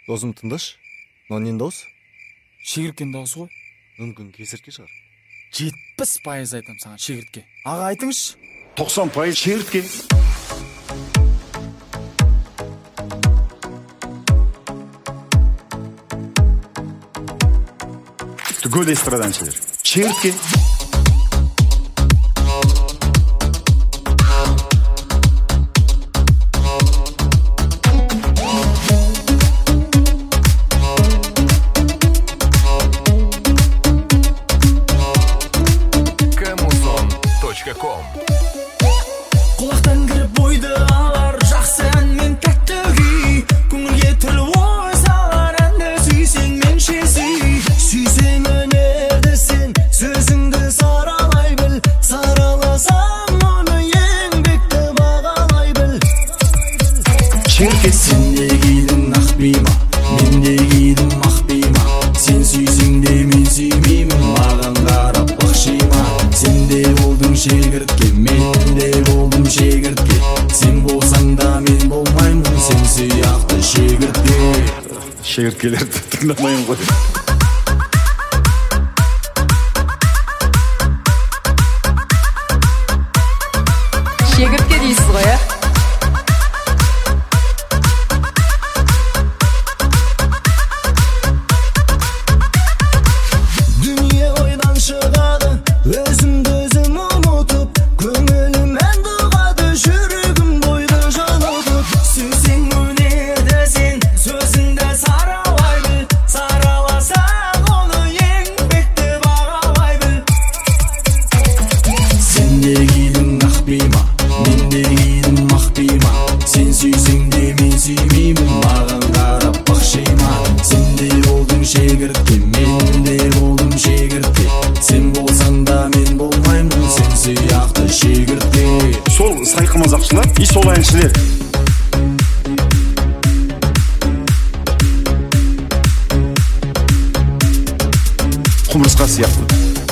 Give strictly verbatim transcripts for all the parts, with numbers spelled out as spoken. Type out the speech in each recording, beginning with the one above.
Досым, тыңдашы. Мынау ненің дауысы? Шегірткен дауысы ғой. Мүмкін кесіртке шығар. жетпіс пайыз айтам саған шегіртке. Аға айтыңызшы. тоқсан пайыз шегіртке. Түгел эстрада әншілер. Шегіртке. Құлақтан кіріп бойды алар жақсы ән мен тәтті күй, көңілге түрлі ой салар әнді сүйсең мен шесі. Сүйсең өнерді сен, сөзіңді саралай біл, сараласаң оны еңбекті бағалай біл. Шегіртке. Сен де кидің ақ бейма, мен де кидім ақ бейма. Сен сүйсең де мен сүймеймін, маған қарап бақшима. Сен де болдың шегіртке, мен де болдым шегіртке. Сен болсаң да мен болмаймын, сен сияқты шегіртке. Шегірткелерді тыңдамайын ғой. Шегіртке дейсіз ғой, ә? Дүние ойдан шығады, өзімді өзім ұмытып, көңілім ән бұғады, жүрегім бойды жанытып. Сүйсең өнерді сен, сөзіңді саралай біл, сараласаң оны еңбекті бағалай біл. Сен де кидің ақ бейма, мен де кидім ақ бейма. Сен сүйсең де мен сүймеймін, маған қарап бақшима. Сен де болдың шегіртке, мен де болдым шегіртке. Сен болсаң да мен болмаймын, сен сияқты шегіртке. Сол сайқы мазақшылар и сол әншілер. Құмырсқа сияқты.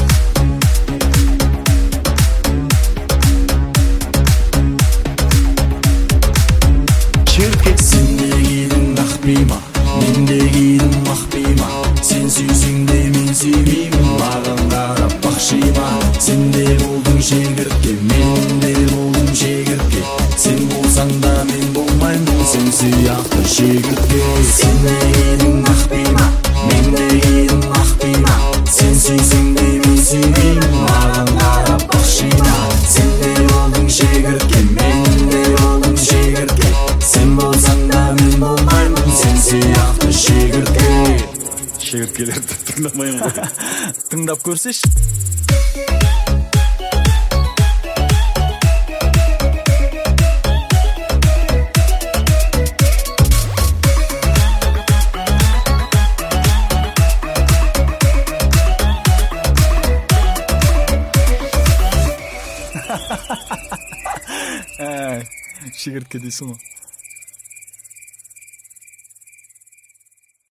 Шегіртке. Сен де кидің ақ бейма, мен де кидім ақ бейма. Сен сүйсең де мен сүймеймін, маған қарап бақшима. Сен де болдың шегіртке, мен де болдым шегіртке. Сен болсаң да мен болмаймын, сен сияқты шегіртке. Сен де кидің ақ бейма, мен де кидім ақ бейма. Сен сүйсең де мен сүймеймін, маған қарап бақшима. Сен де болдың шегіртке, мен де болдым шегіртке. Сен болсаң да мен болмаймын, сен сияқты шегіртке. Шегірткелерді тыңдамайын ғой. Тыңдап көрсеші. Шегіртке дейсің ғой.